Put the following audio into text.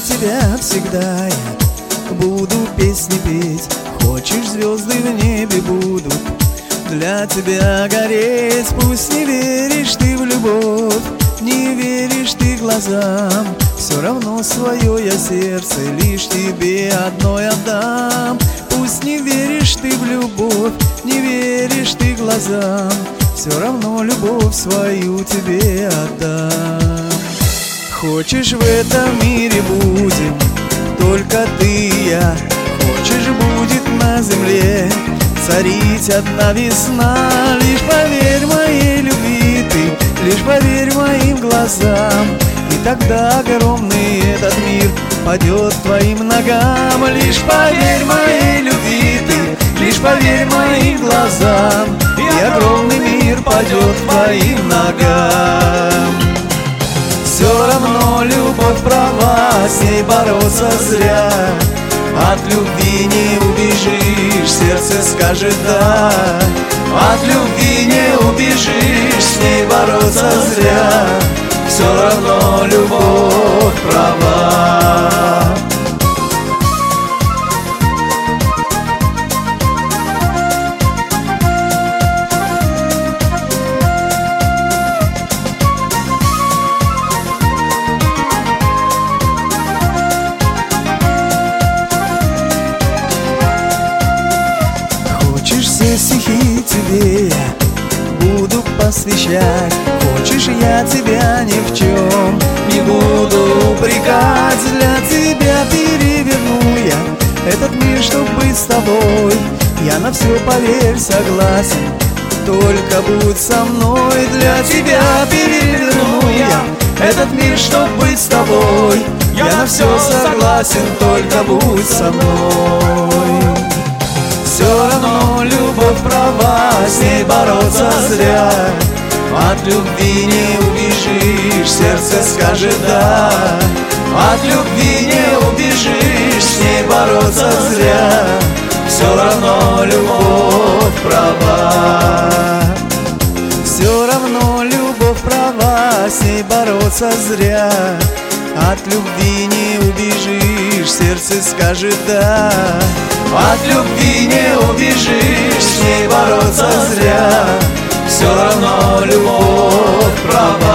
тебя всегда я буду песни петь. Хочешь, звезды в небе будут для тебя гореть. Пусть не веришь ты в любовь, не веришь ты глазам, все равно свое я сердце лишь тебе одной отдам. Пусть не веришь ты в любовь, не веришь ты глазам, все равно любовь свою тебе отдам. Хочешь, в этом мире будем только ты и я. Хочешь, будет на земле царить одна весна. Лишь поверь моей любви ты, лишь поверь моим глазам, и тогда огромный этот мир падет к твоим ногам. Лишь поверь моей любви ты, лишь поверь моим глазам, и огромный мир падет к твоим ногам. Все равно любовь права, с ней бороться зря. От любви не убежишь, сердце скажет да. От любви не убежишь, с ней бороться зря. Все равно любовь права. Все стихи тебе я буду посвящать. Хочешь, я тебя ни в чем не буду упрекать. Для тебя переверну я этот мир, чтоб быть с тобой. Я на все, поверь, согласен, только будь со мной. Для тебя переверну я этот мир, чтоб быть с тобой. Я на все согласен, только будь со мной. Все равно любовь права, с ней бороться зря. От любви не убежишь, сердце скажет да. От любви не убежишь, с ней бороться зря. Все равно любовь права. Все равно любовь права, с ней бороться зря. От любви не убежишь, сердце скажет да. От любви не убежишь, с ней бороться зря. Все равно любовь права.